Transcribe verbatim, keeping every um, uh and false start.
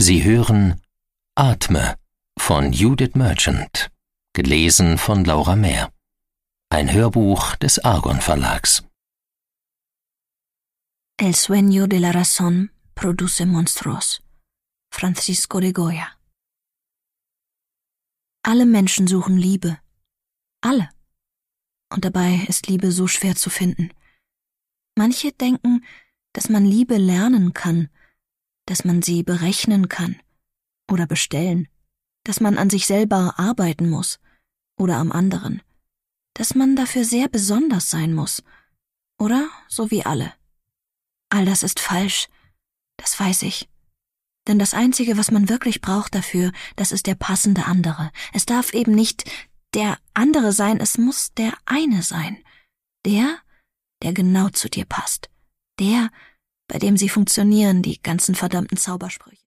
Sie hören Atme von Judith Merchant, gelesen von Laura Mehr. Ein Hörbuch des Argon Verlags. El sueño de la razón produce monstruos. Francisco de Goya. Alle Menschen suchen Liebe. Alle. Und dabei ist Liebe so schwer zu finden. Manche denken, dass man Liebe lernen kann, dass man sie berechnen kann oder bestellen, dass man an sich selber arbeiten muss oder am anderen, dass man dafür sehr besonders sein muss oder so wie alle. All das ist falsch, das weiß ich. Denn das Einzige, was man wirklich braucht dafür, das ist der passende andere. Es darf eben nicht der andere sein, es muss der eine sein. Der, der genau zu dir passt. Der, bei dem sie funktionieren, die ganzen verdammten Zaubersprüche.